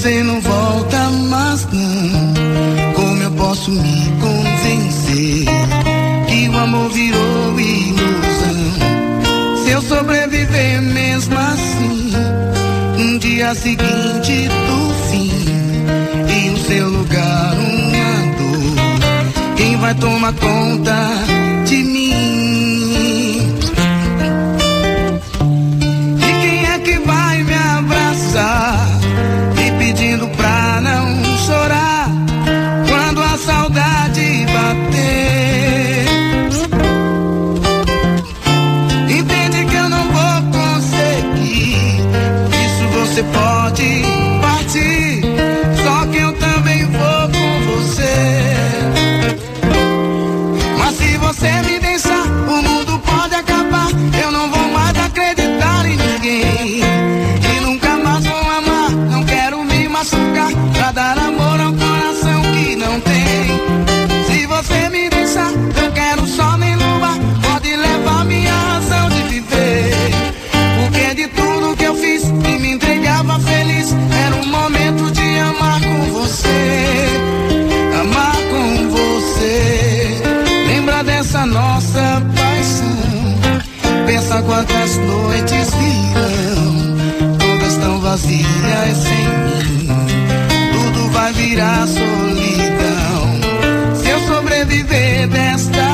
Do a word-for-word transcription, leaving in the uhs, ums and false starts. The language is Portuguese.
você não volta mais não. Como eu posso me convencer que o amor virou ilusão? Se eu sobreviver mesmo assim, um dia seguinte do fim, e no seu lugar uma dor, quem vai tomar conta de mim? E quem é que vai me abraçar, me pedindo pra não chorar quando a saudade bater? Entende que eu não vou conseguir, isso você pode partir, só que eu também vou com você. Mas se você me deixar, o mundo pode acabar, eu não vou mais acreditar em ninguém, e nunca mais vou amar, não quero me machucar, pra dar amor ao coração que não tem. Se você me deixar, eu quero sol nem lua, pode levar minha razão de viver, porque de tudo que eu fiz e me entregava feliz, era um momento de amar com você, amar com você. Lembra dessa nossa paixão, pensa quantas noites virão, todas tão vazias sem mim, tudo vai virar solidão. Se eu sobreviver desta